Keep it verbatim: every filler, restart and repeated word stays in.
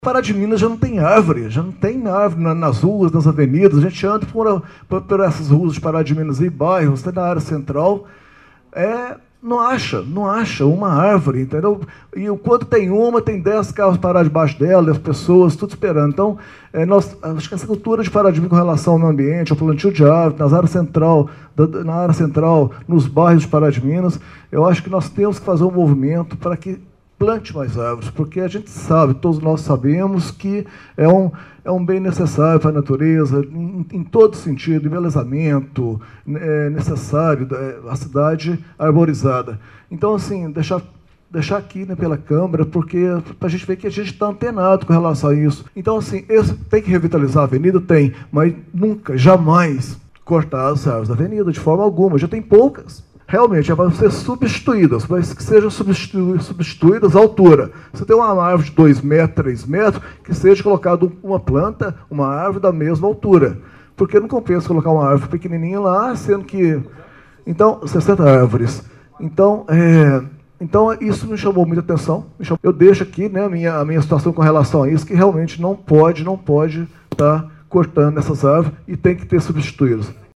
Pará de Minas já não tem árvore, já não tem árvore nas ruas, nas avenidas. A gente anda por, por, por essas ruas de Pará de Minas e bairros, até na área central, é, não acha, não acha uma árvore, entendeu? E quando tem uma, tem dez carros parados debaixo dela, as pessoas, tudo esperando. Então, é, nós, acho que essa cultura de Pará de Minas com relação ao meio ambiente, ao plantio de árvore, nas áreas central, da, na área central, nos bairros de Pará de Minas, eu acho que nós temos que fazer um movimento para que plante mais árvores, porque a gente sabe, todos nós sabemos que é um, é um bem necessário para a natureza, em, em todo sentido, embelezamento, é necessário, é, a cidade arborizada. Então, assim, deixar, deixar aqui, né, pela Câmara, porque para a gente ver que a gente está antenado com relação a isso. Então, assim, esse, tem que revitalizar a avenida? Tem, mas nunca, jamais cortar as árvores da avenida, de forma alguma, já tem poucas. Realmente, vão ser substituídas, mas que sejam substitu substituídas à altura. Você tem uma árvore de dois metros, três metros, que seja colocada uma planta, uma árvore da mesma altura. Porque não compensa colocar uma árvore pequenininha lá, sendo que... Então, sessenta árvores. Então, é, então isso me chamou muita atenção. Me chamou, eu deixo aqui, né, a, minha, a minha situação com relação a isso, que realmente não pode, não pode estar cortando essas árvores e tem que ter substituídas.